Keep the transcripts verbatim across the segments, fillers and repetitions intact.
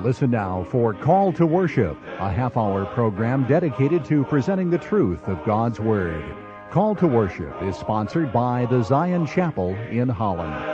Listen now for Call to Worship, a half-hour program dedicated to presenting the truth of God's Word. Call to Worship is sponsored by the Zion Chapel in Holland.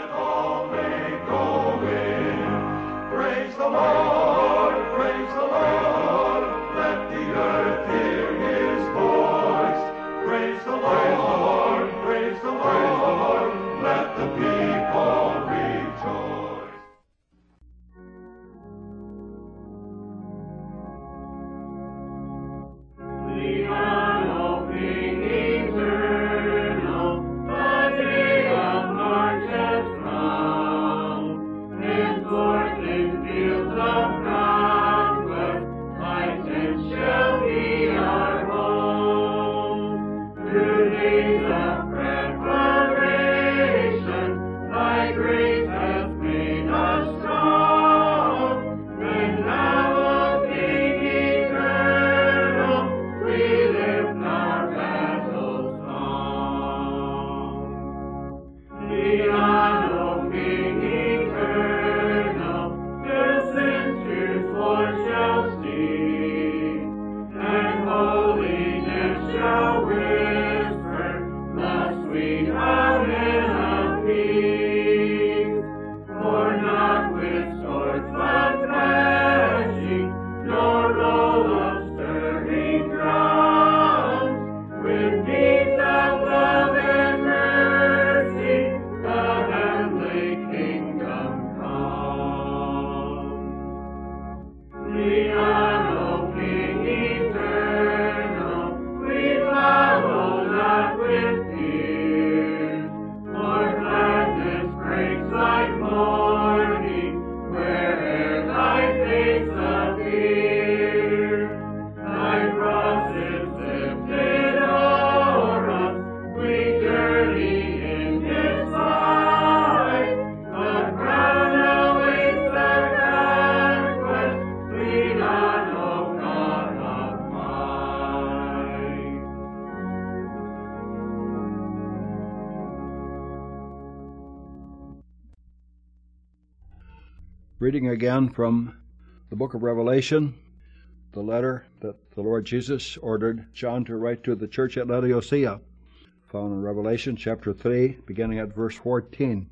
Reading again from the book of Revelation, the letter that the Lord Jesus ordered John to write to the church at Laodicea, found in Revelation chapter three, beginning at verse fourteen.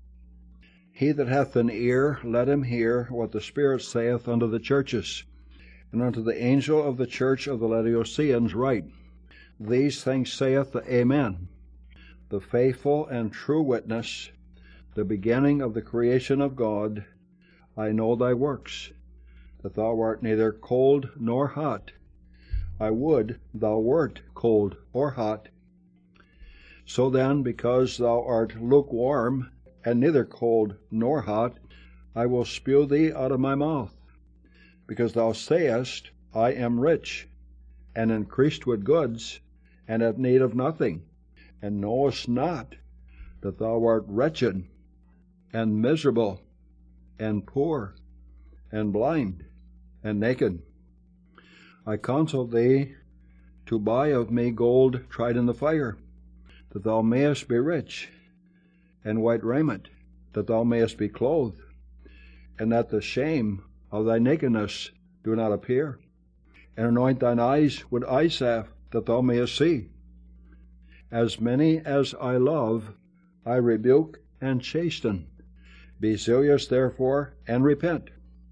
He that hath an ear, let him hear what the Spirit saith unto the churches. And unto the angel of the church of the Laodiceans write, These things saith the Amen, the faithful and true witness, the beginning of the creation of God. I know thy works, that thou art neither cold nor hot. I would thou wert cold or hot. So then, because thou art lukewarm, and neither cold nor hot, I will spew thee out of my mouth. Because thou sayest, I am rich, and increased with goods, and have need of nothing, and knowest not that thou art wretched, and miserable, and poor, and blind, and naked. I counsel thee to buy of me gold tried in the fire, that thou mayest be rich, and white raiment, that thou mayest be clothed, and that the shame of thy nakedness do not appear, and anoint thine eyes with eye salve, that thou mayest see. As many as I love, I rebuke and chasten. Be zealous therefore, and repent.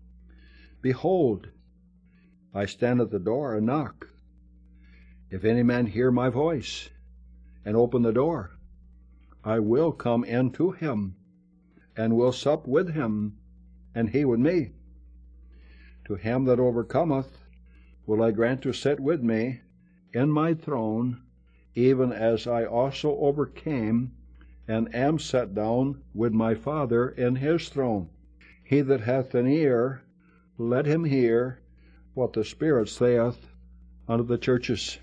Behold, I stand at the door and knock. If any man hear my voice, and open the door, I will come in to him, and will sup with him, and he with me. To him that overcometh will I grant to sit with me in my throne, even as I also overcame, and am set down with my Father in his throne. He that hath an ear, let him hear what the Spirit saith unto the churches.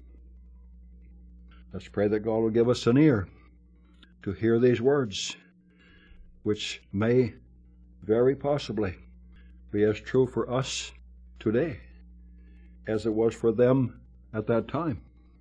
Let's pray that God will give us an ear to hear these words, which may very possibly be as true for us today as it was for them at that time.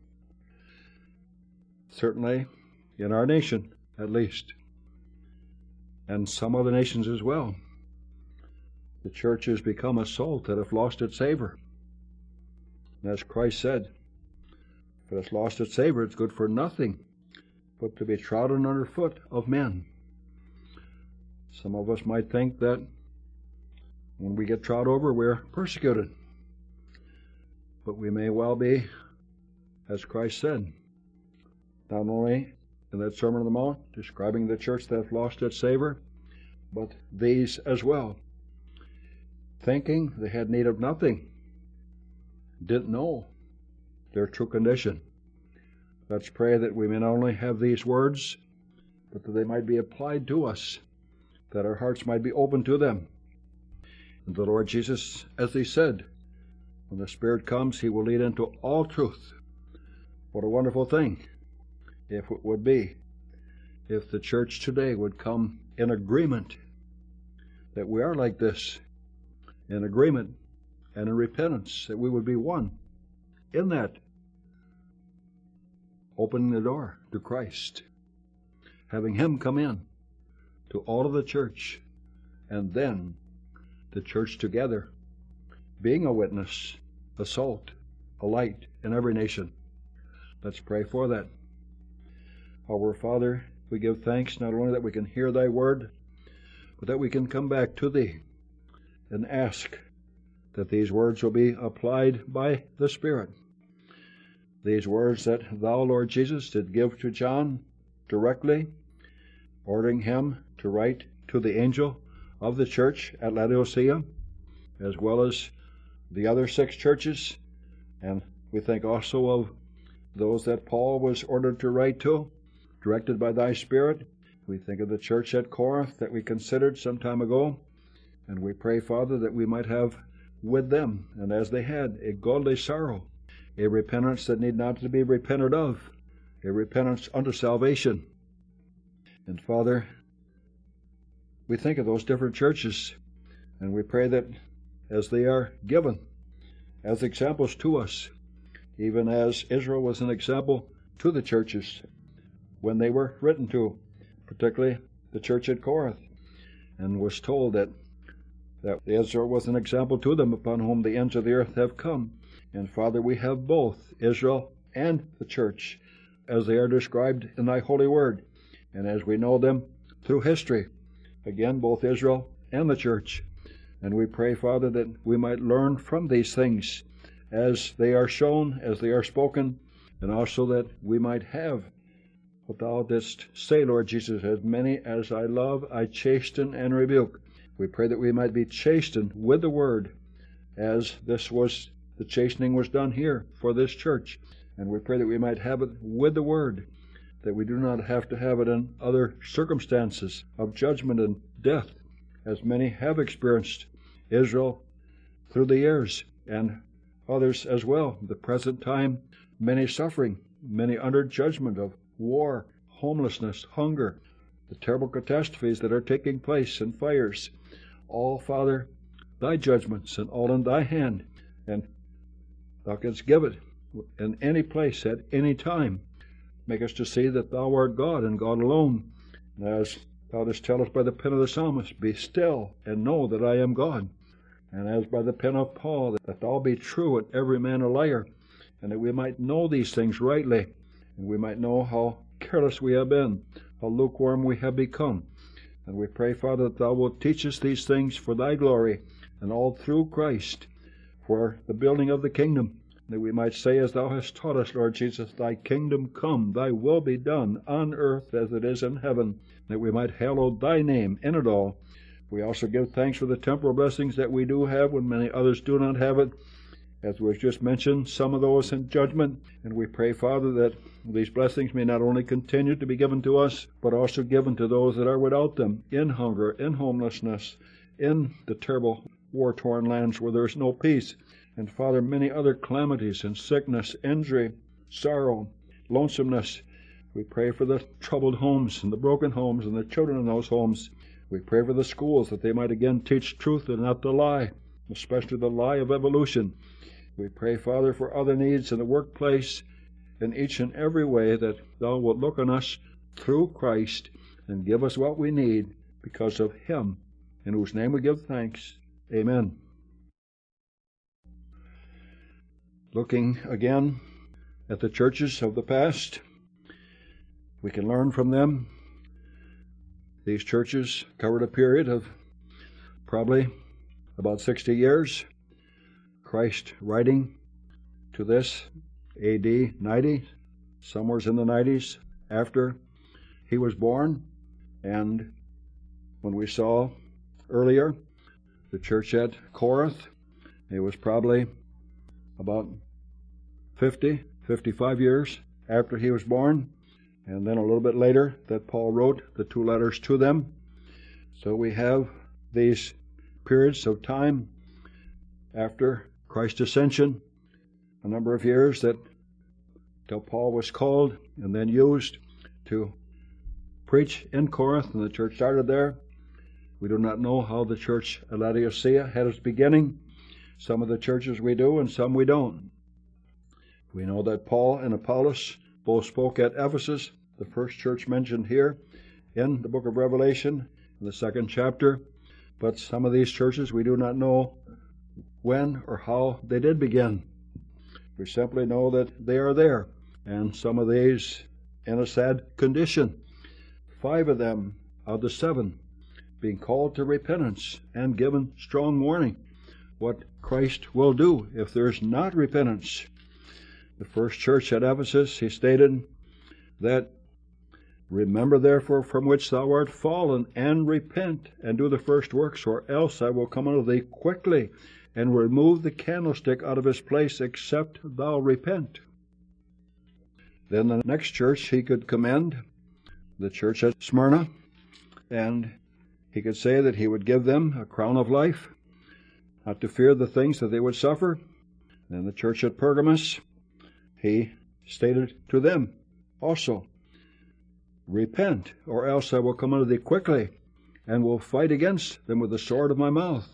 Certainly in our nation, at least, and some other nations as well. The church has become a salt that hath lost its savor. And as Christ said, if it has lost its savor, it's good for nothing but to be trodden under foot of men. Some of us might think that when we get trod over, we're persecuted. But we may well be, as Christ said, not only in that Sermon on the Mount, describing the church that hath lost its savor, but these as well, thinking they had need of nothing, didn't know their true condition. Let's pray that we may not only have these words, but that they might be applied to us, that our hearts might be open to them. And the Lord Jesus, as he said, when the Spirit comes, he will lead into all truth. What a wonderful thing, if it would be, if the church today would come in agreement that we are like this, in agreement and in repentance, that we would be one in that, opening the door to Christ, having him come in to all of the church, and then the church together, being a witness, a salt, a light in every nation. Let's pray for that. Our Father, we give thanks not only that we can hear thy word, but that we can come back to thee and ask that these words will be applied by the Spirit. These words that thou, Lord Jesus, did give to John directly, ordering him to write to the angel of the church at Laodicea, as well as the other six churches, and we think also of those that Paul was ordered to write to, directed by thy Spirit. We think of the church at Corinth that we considered some time ago, and we pray, Father, that we might have with them, and as they had, a godly sorrow, a repentance that need not to be repented of, a repentance unto salvation. And Father, we think of those different churches, and we pray that as they are given as examples to us, even as Israel was an example to the churches when they were written to, particularly the church at Corinth, and was told that, that Israel was an example to them, upon whom the ends of the earth have come. And Father, we have both Israel and the church as they are described in thy holy word, and as we know them through history. Again, both Israel and the church. And we pray, Father, that we might learn from these things as they are shown, as they are spoken, and also that we might have what thou didst say, Lord Jesus, as many as I love, I chasten and rebuke. We pray that we might be chastened with the word, as this was, the chastening was done here for this church. And we pray that we might have it with the word, that we do not have to have it in other circumstances of judgment and death, as many have experienced, Israel through the years, and others as well, the present time, many suffering, many under judgment of war, homelessness, hunger, the terrible catastrophes that are taking place, and fires. All, Father, thy judgments, and all in thy hand, and thou canst give it in any place, at any time. Make us to see that thou art God, and God alone. And as thou dost tell us by the pen of the psalmist, be still, and know that I am God. And as by the pen of Paul, that thou be true, and every man a liar, and that we might know these things rightly, and we might know how careless we have been, how lukewarm we have become. And we pray, Father, that thou wilt teach us these things for thy glory, and all through Christ, for the building of the kingdom, that we might say, as thou hast taught us, Lord Jesus, thy kingdom come, thy will be done on earth as it is in heaven, that we might hallow thy name in it all. We also give thanks for the temporal blessings that we do have when many others do not have it, as was just mentioned, some of those in judgment. And we pray, Father, that these blessings may not only continue to be given to us, but also given to those that are without them, in hunger, in homelessness, in the terrible war-torn lands where there is no peace. And Father, many other calamities and sickness, injury, sorrow, lonesomeness. We pray for the troubled homes and the broken homes and the children in those homes. We pray for the schools, that they might again teach truth and not the lie, especially the lie of evolution. We pray, Father, for other needs in the workplace, in each and every way, that thou wilt look on us through Christ and give us what we need because of him, in whose name we give thanks. Amen. Looking again at the churches of the past, we can learn from them. These churches covered a period of probably about sixty years. Christ writing to this A D ninety, somewhere in the nineties after he was born. And when we saw earlier the church at Corinth, it was probably about fifty, fifty-five years after he was born. And then a little bit later that Paul wrote the two letters to them. So we have these periods of time after Christ's ascension, a number of years that till Paul was called and then used to preach in Corinth, and the church started there. We do not know how the church at Laodicea had its beginning. Some of the churches we do and some we don't. We know that Paul and Apollos both spoke at Ephesus, the first church mentioned here in the book of Revelation, in the second chapter. But some of these churches we do not know when or how they did begin. We simply know that they are there, and some of these in a sad condition. Five of them out of the seven being called to repentance and given strong warning what Christ will do if there is not repentance. The first church at Ephesus, he stated that, "Remember therefore from which thou art fallen, and repent, and do the first works, or else I will come unto thee quickly, and remove the candlestick out of his place, except thou repent." Then the next church he could commend, the church at Smyrna, and he could say that he would give them a crown of life, not to fear the things that they would suffer. Then the church at Pergamos, he stated to them also, "Repent, or else I will come unto thee quickly, and will fight against them with the sword of my mouth."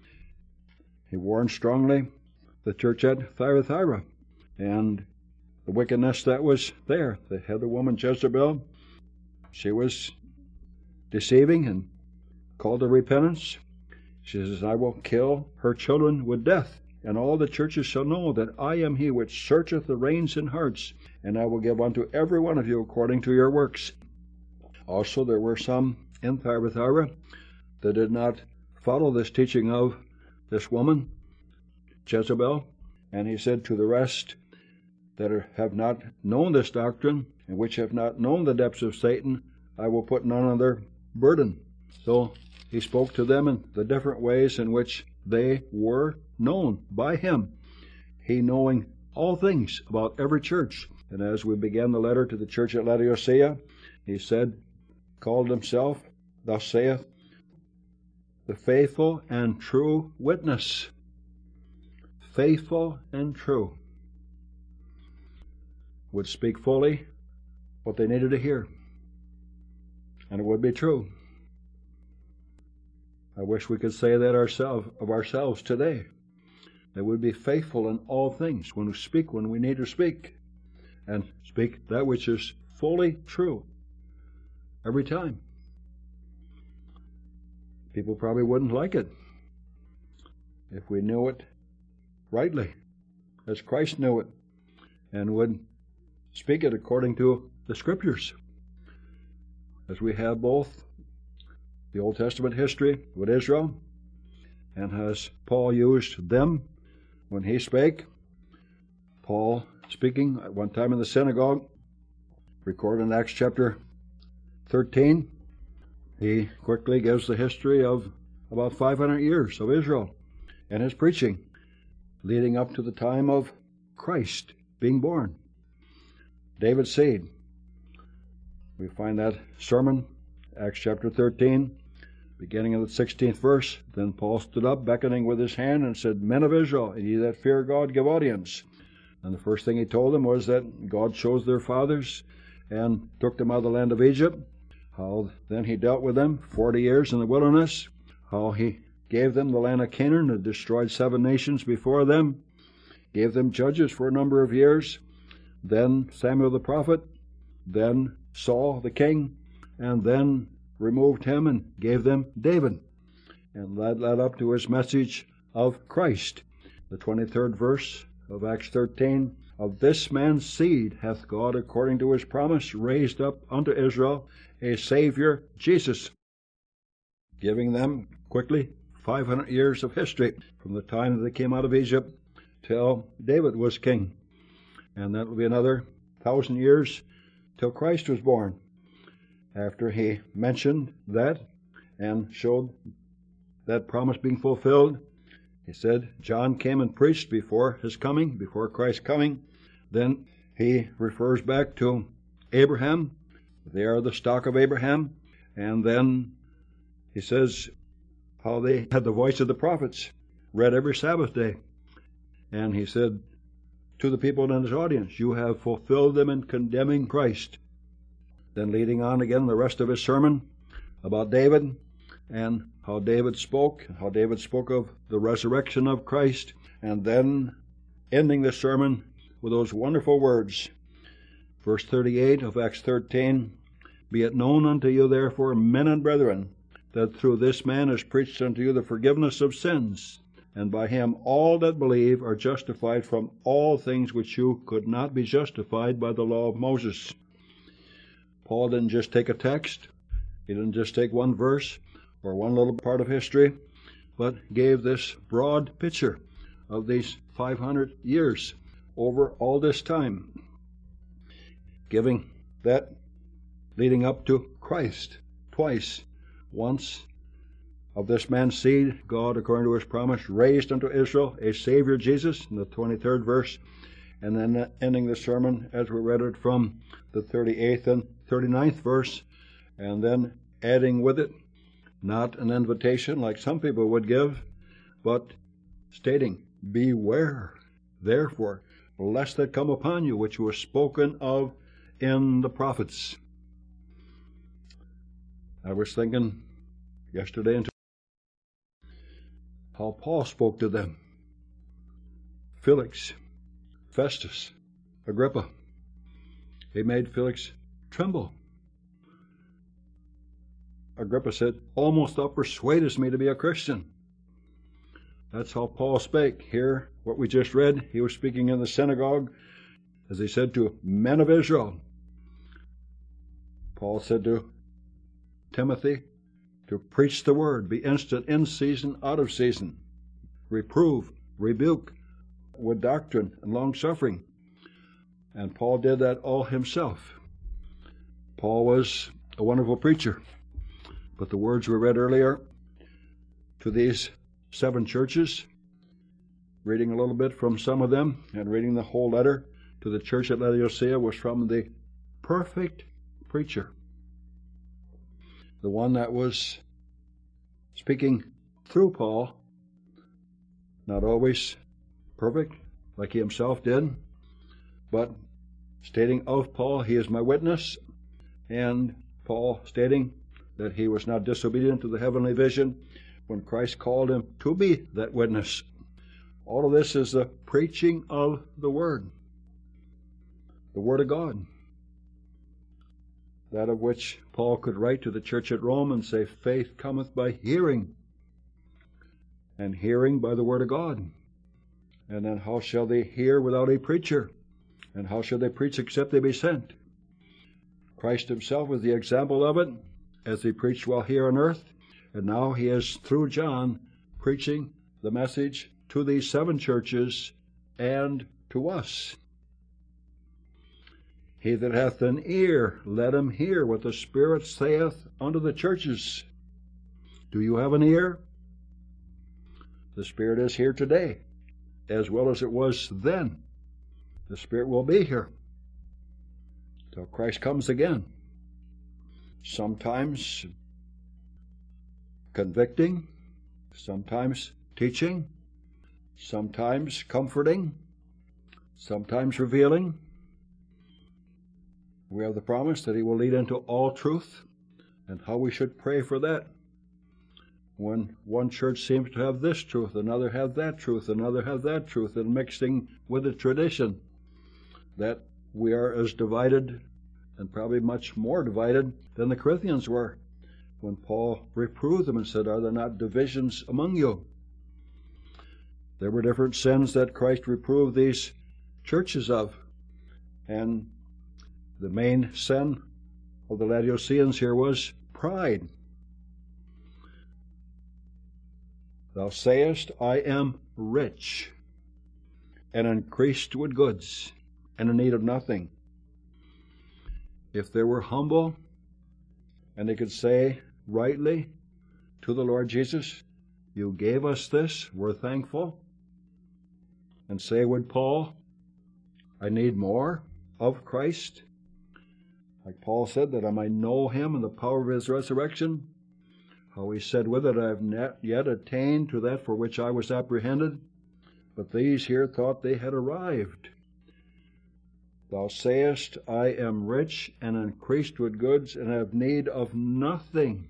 He warned strongly the church at Thyatira and the wickedness that was there. They had the woman Jezebel. She was deceiving and called to repentance. She says, "I will kill her children with death, and all the churches shall know that I am he which searcheth the reins and hearts, and I will give unto every one of you according to your works." Also there were some in Thyatira that did not follow this teaching of this woman, Jezebel, and he said to the rest that have not known this doctrine, and which have not known the depths of Satan, I will put none of their burden. So he spoke to them in the different ways in which they were known by him, he knowing all things about every church. And as we began the letter to the church at Laodicea, he said, called himself, thus saith, the faithful and true witness. Faithful and true. Would speak fully what they needed to hear. And it would be true. I wish we could say that ourselves of ourselves today. That we'd be faithful in all things when we speak when we need to speak. And speak that which is fully true. Every time. People probably wouldn't like it if we knew it rightly, as Christ knew it, and would speak it according to the Scriptures. As we have both the Old Testament history with Israel, and as Paul used them when he spake. Paul speaking at one time in the synagogue, recorded in Acts chapter thirteen, he quickly gives the history of about five hundred years of Israel and his preaching, leading up to the time of Christ being born. David's seed. We find that sermon, Acts chapter thirteen, beginning of the sixteenth verse. Then Paul stood up, beckoning with his hand, and said, Men of Israel, and ye that fear God, give audience. And the first thing he told them was that God chose their fathers and took them out of the land of Egypt. How then he dealt with them forty years in the wilderness. How he gave them the land of Canaan and destroyed seven nations before them. Gave them judges for a number of years. Then Samuel the prophet. Then Saul the king. And then removed him and gave them David. and led, led up to his message of Christ. The twenty-third verse of Acts thirteen, of this man's seed hath God, according to his promise, raised up unto Israel a Savior, Jesus, giving them quickly five hundred years of history from the time that they came out of Egypt till David was king. And that will be another thousand years till Christ was born. After he mentioned that and showed that promise being fulfilled, he said John came and preached before his coming, before Christ's coming. Then he refers back to Abraham. They are the stock of Abraham. And then he says how they had the voice of the prophets, read every Sabbath day. And he said to the people in his audience, you have fulfilled them in condemning Christ. Then leading on again the rest of his sermon about David and how David spoke, how David spoke of the resurrection of Christ, and then ending the sermon with those wonderful words. Verse thirty-eight of Acts thirteen, be it known unto you therefore, men and brethren, that through this man is preached unto you the forgiveness of sins, and by him all that believe are justified from all things which you could not be justified by the law of Moses. Paul didn't just take a text, he didn't just take one verse or one little part of history, but gave this broad picture of these five hundred years over all this time, giving that leading up to Christ twice. Once, of this man's seed, God, according to his promise, raised unto Israel a Savior, Jesus, in the twenty-third verse, and then ending the sermon as we read it from the thirty-eighth and thirty-ninth verse, and then adding with it, not an invitation like some people would give, but stating, beware, therefore, lest that come upon you, which was spoken of in the prophets. I was thinking yesterday and how Paul spoke to them. Felix, Festus, Agrippa. He made Felix tremble. Agrippa said, almost thou persuadest me to be a Christian. That's how Paul spake. Here, what we just read, he was speaking in the synagogue, as he said to men of Israel. Paul said to Timothy, to preach the word, be instant in season, out of season, reprove, rebuke, with doctrine and long-suffering. And Paul did that all himself. Paul was a wonderful preacher. But the words we read earlier to these seven churches, reading a little bit from some of them and reading the whole letter to the church at Laodicea, was from the perfect preacher. The one that was speaking through Paul, not always perfect like he himself did, but stating of Paul, he is my witness, and Paul stating that he was not disobedient to the heavenly vision when Christ called him to be that witness. All of this is the preaching of the Word, the Word of God, that of which Paul could write to the church at Rome and say, faith cometh by hearing, and hearing by the Word of God. And then how shall they hear without a preacher? And how shall they preach except they be sent? Christ himself was the example of it, as he preached while here on earth, and now he is, through John, preaching the message to these seven churches and to us. He that hath an ear, let him hear what the Spirit saith unto the churches. Do you have an ear? The Spirit is here today, as well as it was then. The Spirit will be here till Christ comes again. Sometimes convicting, sometimes teaching, sometimes comforting, sometimes revealing. We have the promise that he will lead into all truth, and how we should pray for that. When one church seems to have this truth, another have that truth, another have that truth, and mixing with the tradition, that we are as divided, and probably much more divided, than the Corinthians were when Paul reproved them and said, "Are there not divisions among you?" There were different sins that Christ reproved these churches of. And the main sin of the Laodiceans here was pride. "Thou sayest, I am rich, and increased with goods, and in need of nothing." If they were humble, and they could say rightly to the Lord Jesus, "You gave us this, we're thankful," and say with Paul, "I need more of Christ," like Paul said, "that I might know him and the power of his resurrection," how he said with it, "I have not yet attained to that for which I was apprehended," but these here thought they had arrived. "Thou sayest, I am rich and increased with goods and have need of nothing."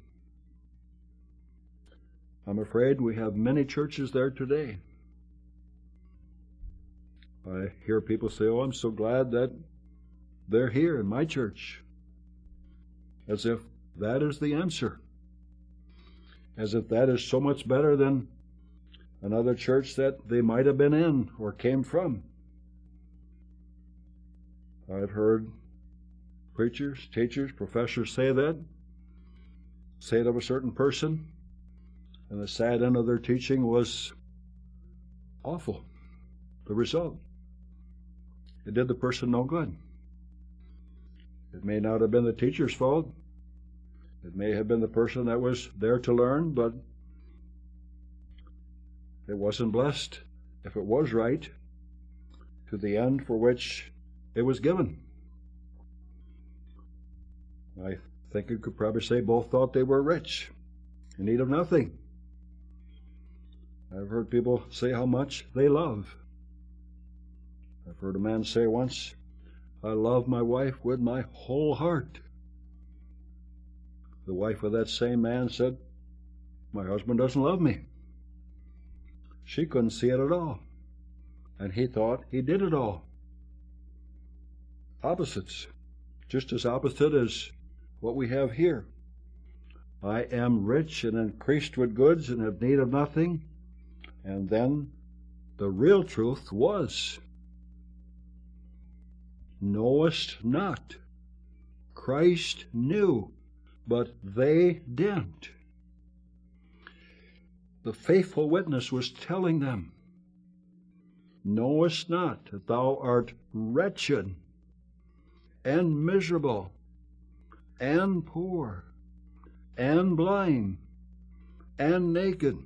I'm afraid we have many churches there today. I hear people say, "Oh, I'm so glad that they're here in my church," as if that is the answer, as if that is so much better than another church that they might have been in or came from. I've heard preachers, teachers, professors say that, say it of a certain person, and the sad end of their teaching was awful. The result, it did the person no good. It may not have been the teacher's fault. It may have been the person that was there to learn, but it wasn't blessed, if it was right, to the end for which it was given. I think you could probably say both thought they were rich, in need of nothing. I've heard people say how much they love. I've heard a man say once, "I love my wife with my whole heart." The wife of that same man said, "My husband doesn't love me." She couldn't see it at all, and he thought he did it all. Opposites, just as opposite as what we have here. "I am rich and increased with goods and have need of nothing." And then the real truth was, "Knowest not." Christ knew, but they didn't. The faithful witness was telling them, "Knowest not that thou art wretched and miserable and poor and blind and naked?"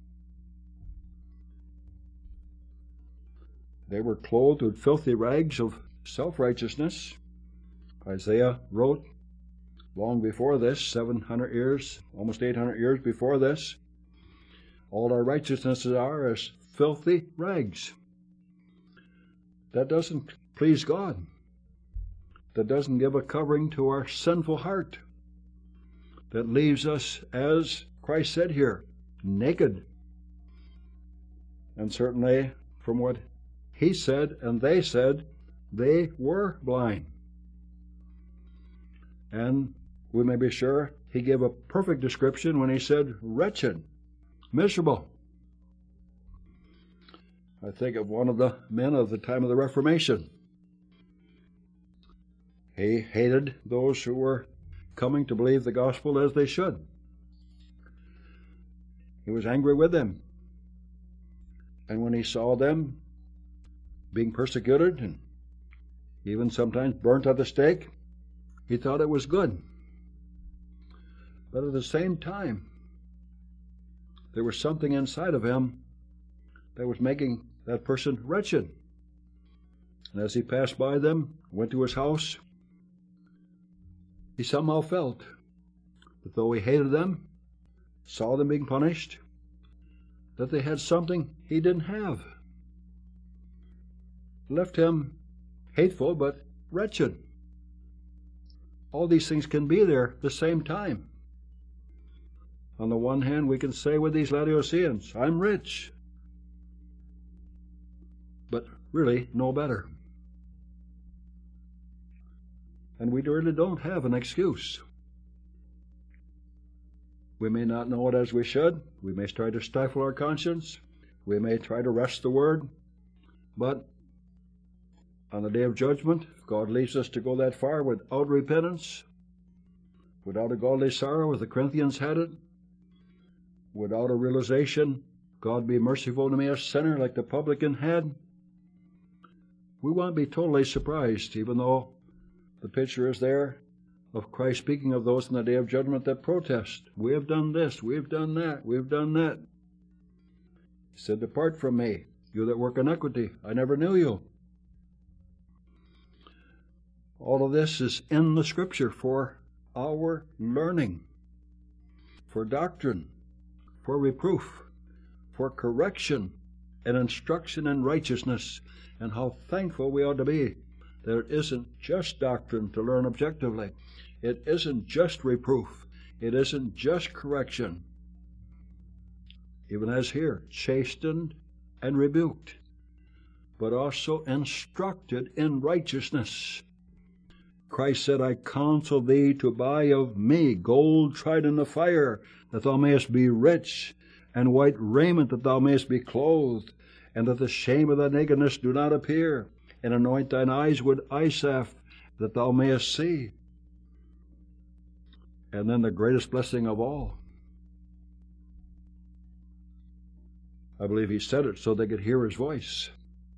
They were clothed with filthy rags of self-righteousness. Isaiah wrote long before this, seven hundred years, almost eight hundred years before this, "All our righteousnesses are as filthy rags." That doesn't please God. That doesn't give a covering to our sinful heart. That leaves us, as Christ said here, naked. And certainly, from what he said and they said, they were blind. And we may be sure he gave a perfect description when he said wretched, miserable. I think of one of the men of the time of the Reformation. He hated those who were coming to believe the gospel as they should. He was angry with them. And when he saw them being persecuted and even sometimes burnt at the stake, he thought it was good. But at the same time, there was something inside of him that was making that person wretched. And as he passed by them, went to his house, he somehow felt that though he hated them, saw them being punished, that they had something he didn't have. Left him hateful but wretched. All these things can be there at the same time. On the one hand, we can say with these Laodiceans, I'm rich, but really no better. And we really don't have an excuse. We may not know it as we should. We may try to stifle our conscience. We may try to wrest the word. But on the day of judgment, if God leads us to go that far without repentance, without a godly sorrow, as the Corinthians had it, without a realization, God be merciful to me, a sinner, like the publican had, we won't be totally surprised, even though the picture is there of Christ speaking of those in the day of judgment that protest. We have done this, we have done that, we have done that. He said, depart from me, you that work iniquity. I never knew you. All of this is in the Scripture for our learning, for doctrine, for reproof, for correction and instruction in righteousness. And how thankful we ought to be that it isn't just doctrine to learn objectively. It isn't just reproof. It isn't just correction. Even as here, chastened and rebuked, but also instructed in righteousness. Christ said, I counsel thee to buy of me gold tried in the fire, that thou mayest be rich, and white raiment, that thou mayest be clothed, and that the shame of thy nakedness do not appear, and anoint thine eyes with eye salve, that thou mayest see. And then the greatest blessing of all. I believe he said it so they could hear his voice.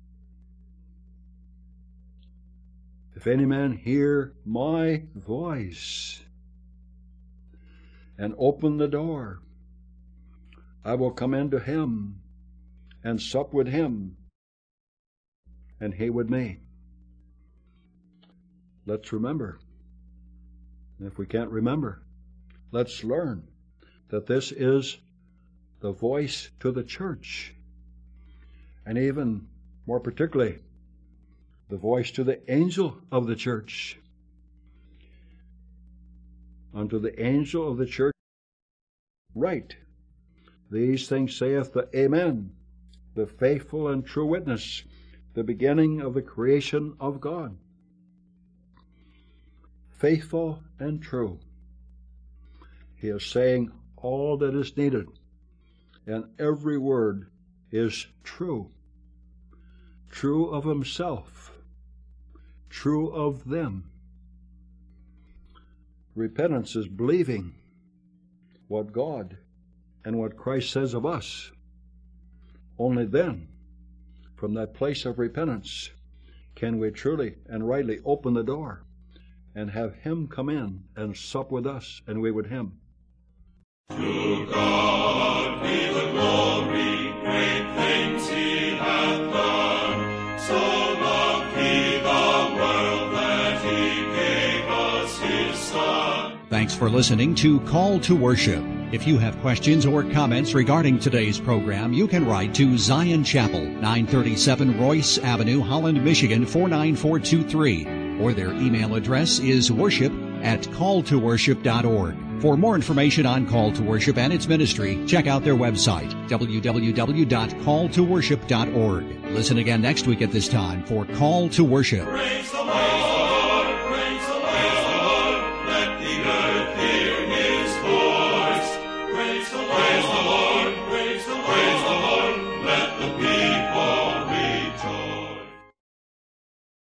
If any man hear my voice and open the door, I will come into him and sup with him, and he with me. Let's remember. If we can't remember, let's learn that this is the voice to the church, and even more particularly, the voice to the angel of the church. Unto the angel of the church write, these things saith the Amen, the faithful and true witness, the beginning of the creation of God. Faithful and true. He is saying all that is needed, and every word is true. True of himself, true of them. Repentance is believing what God and what Christ says of us. Only then, from that place of repentance, can we truly and rightly open the door and have him come in and sup with us and we with him. To God be the glory, great things he hath done. So loved he the world that he gave us his Son. Thanks for listening to Call to Worship. If you have questions or comments regarding today's program, you can write to Zion Chapel, nine thirty-seven Royce Avenue, Holland, Michigan, four nine four two three, or their email address is worship at call to worship dot org. For more information on Call to Worship and its ministry, check out their website, w w w dot call to worship dot org. Listen again next week at this time for Call to Worship. Praise the Lord.